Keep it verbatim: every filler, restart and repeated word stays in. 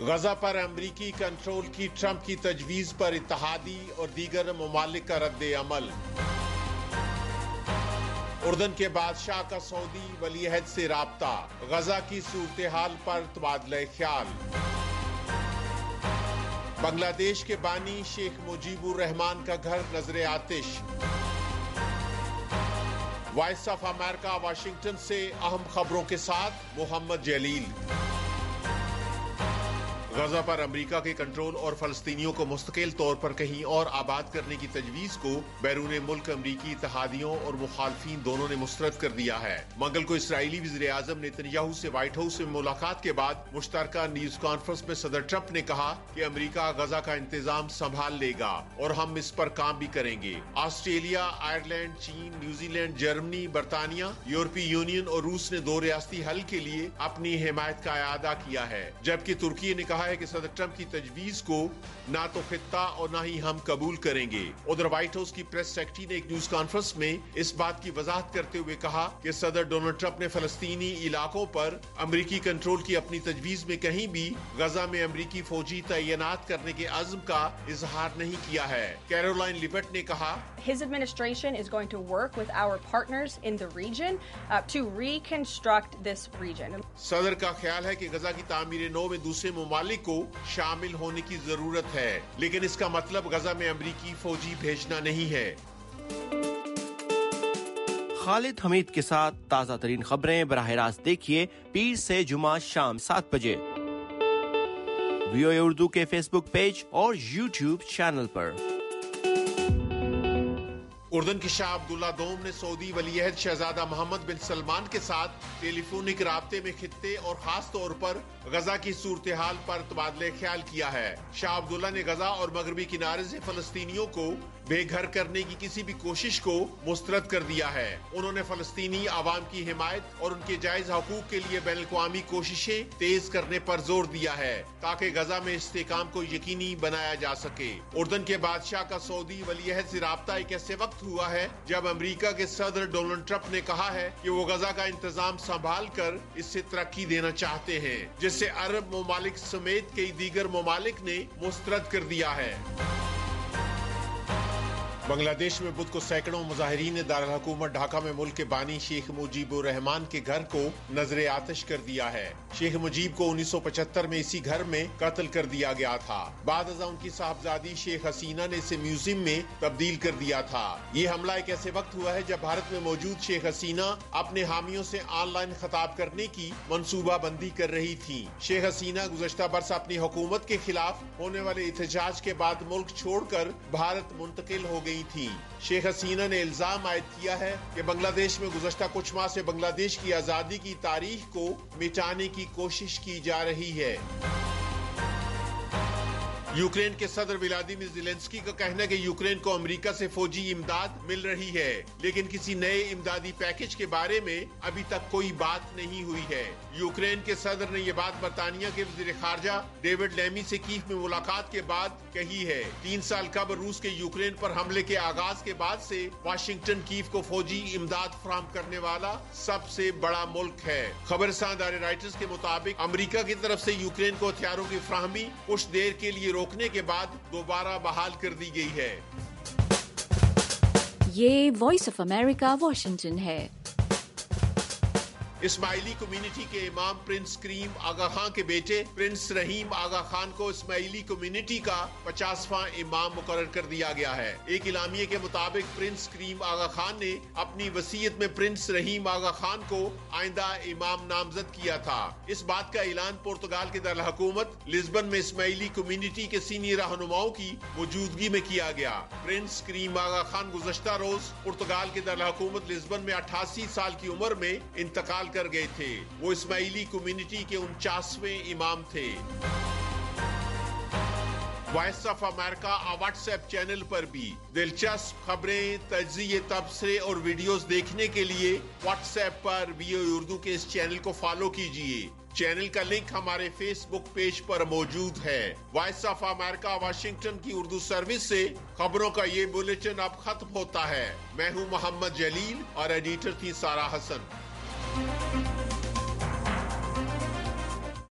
غزہ پر امریکی کنٹرول کی ٹرمپ کی تجویز پر اتحادی اور دیگر ممالک کا رد عمل۔ اردن کے بادشاہ کا سعودی ولی عہد سے رابطہ، غزہ کی صورتحال پر تبادلہ خیال۔ بنگلہ دیش کے بانی شیخ مجیب الرحمان کا گھر نظر آتش۔ وائس آف امریکہ واشنگٹن سے اہم خبروں کے ساتھ محمد جلیل۔ غزہ پر امریکہ کے کنٹرول اور فلسطینیوں کو مستقل طور پر کہیں اور آباد کرنے کی تجویز کو بیرون ملک امریکی اتحادیوں اور مخالفین دونوں نے مسترد کر دیا ہے۔ منگل کو اسرائیلی وزیر اعظم نیتن سے وائٹ ہاؤس میں ملاقات کے بعد مشترکہ نیوز کانفرنس میں صدر ٹرمپ نے کہا کہ امریکہ غزہ کا انتظام سنبھال لے گا اور ہم اس پر کام بھی کریں گے۔ آسٹریلیا، آئرلینڈ، چین، نیوزی لینڈ، جرمنی، برطانیہ، یورپی یونین اور روس نے دو ریاستی حل کے لیے اپنی حمایت کا اعادہ کیا ہے، جبکہ ترکی نے کہا ہے کہ صدر ٹرمپ کی تجویز کو نہ تو خطہ اور نہ ہی ہم قبول کریں گے۔ ادھر وائٹ ہاؤس کی پریس سیکرٹری نے ایک نیوز کانفرنس میں اس بات کی وضاحت کرتے ہوئے کہا کہ صدر ڈونلڈ ٹرمپ نے فلسطینی علاقوں پر امریکی کنٹرول کی اپنی تجویز میں کہیں بھی غزہ میں امریکی فوجی تعینات کرنے کے عزم کا اظہار نہیں کیا ہے۔ کیرولائن لیبٹ نے کہا His administration is going to work with our partners in the region uh, to reconstruct this region. صدر کا خیال ہے کہ غزہ کی تعمیر نو میں دوسرے ممالک کو شامل ہونے کی ضرورت ہے، لیکن اس کا مطلب غزہ میں امریکی فوجی بھیجنا نہیں ہے۔ خالد حمید کے ساتھ تازہ ترین خبریں براہ راست دیکھیے پیر سے جمعہ شام سات بجے وی او اے اردو کے فیس بک پیج اور یوٹیوب چینل پر۔ اردن کے شاہ عبداللہ دوم نے سعودی ولی عہد شہزادہ محمد بن سلمان کے ساتھ ٹیلی فونک رابطے میں خطے اور خاص طور پر غزہ کی صورتحال پر تبادلہ خیال کیا ہے۔ شاہ عبداللہ نے غزہ اور مغربی کنارے سے فلسطینیوں کو بے گھر کرنے کی کسی بھی کوشش کو مسترد کر دیا ہے۔ انہوں نے فلسطینی عوام کی حمایت اور ان کے جائز حقوق کے لیے بین الاقوامی کوششیں تیز کرنے پر زور دیا ہے تاکہ غزہ میں استحکام کو یقینی بنایا جا سکے۔ اردن کے بادشاہ کا سعودی ولی عہد سے رابطہ ایک ایسے وقت ہوا ہے جب امریکہ کے صدر ڈونلڈ ٹرمپ نے کہا ہے کہ وہ غزہ کا انتظام سنبھال کر اس سے ترقی دینا چاہتے ہیں، جس سے عرب ممالک سمیت کئی دیگر ممالک نے مسترد کر دیا ہے۔ بنگلہ دیش میں بدھ کو سینکڑوں مظاہرین نے دارالحکومت ڈھاکہ میں ملک کے بانی شیخ مجیب الرحمان کے گھر کو نظر آتش کر دیا ہے۔ شیخ مجیب کو انیس سو پچہتر میں اسی گھر میں قتل کر دیا گیا تھا۔ بعد ازاں ان کی صاحبزادی شیخ حسینہ نے اسے میوزیم میں تبدیل کر دیا تھا۔ یہ حملہ ایک ایسے وقت ہوا ہے جب بھارت میں موجود شیخ حسینہ اپنے حامیوں سے آن لائن خطاب کرنے کی منصوبہ بندی کر رہی تھی۔ شیخ حسینہ گزشتہ برس اپنی حکومت کے خلاف ہونے والے احتجاج کے بعد ملک چھوڑ کر بھارت منتقل ہو گئی تھی۔ شیخ حسینہ نے الزام عائد کیا ہے کہ بنگلہ دیش میں گزشتہ کچھ ماہ سے بنگلہ دیش کی آزادی کی تاریخ کو مٹانے کی کوشش کی جا رہی ہے۔ یوکرین کے صدر ولادیمیر زیلنسکی کا کہنا ہے کہ یوکرین کو امریکہ سے فوجی امداد مل رہی ہے، لیکن کسی نئے امدادی پیکج کے بارے میں ابھی تک کوئی بات نہیں ہوئی ہے۔ یوکرین کے صدر نے یہ بات برطانیہ کے وزیر خارجہ ڈیوڈ لیمی سے کیف میں ملاقات کے بعد کہی ہے۔ تین سال قبل روس کے یوکرین پر حملے کے آغاز کے بعد سے واشنگٹن کیف کو فوجی امداد فراہم کرنے والا سب سے بڑا ملک ہے۔ خبر رساں ادارے رائٹرز کے مطابق امریکہ کی طرف سے یوکرین کو ہتھیاروں کی فراہمی کچھ دیر کے لیے روکنے کے بعد دوبارہ بحال کر دی گئی ہے۔ یہ وائس آف امریکہ واشنگٹن ہے۔ اسماعیلی کمیونٹی کے امام پرنس کریم آغا خان کے بیٹے پرنس رحیم آغا خان کو اسماعیلی کمیونٹی کا پچاسواں امام مقرر کر دیا گیا ہے۔ ایک اعلامیے کے مطابق پرنس کریم آغا خان نے اپنی وصیت میں پرنس رحیم آغا خان کو آئندہ امام نامزد کیا تھا۔ اس بات کا اعلان پرتگال کے دارالحکومت لزبن میں اسماعیلی کمیونٹی کے سینئر رہنماؤں کی موجودگی میں کیا گیا۔ پرنس کریم آغا خان گزشتہ روز پرتگال کے دارالحکومت لزبن میں اٹھاسی سال کی عمر میں انتقال کر گئے تھے۔ وہ اسماعیلی کمیونٹی کے انچاسویں امام تھے۔ Voice of America WhatsApp channel پر بھی دلچسپ خبریں، تجزیے، تبصرے اور ویڈیوز دیکھنے کے لیے واٹس ایپ پر وی او اے اردو کے اس چینل کو فالو کیجیے۔ چینل کا لنک ہمارے فیس بک پیج پر موجود ہے۔ وائس آف امریکہ واشنگٹن کی اردو سروس سے خبروں کا یہ بلیٹن اب ختم ہوتا ہے۔ میں ہوں محمد جلیل اور ایڈیٹر تھی سارا حسن۔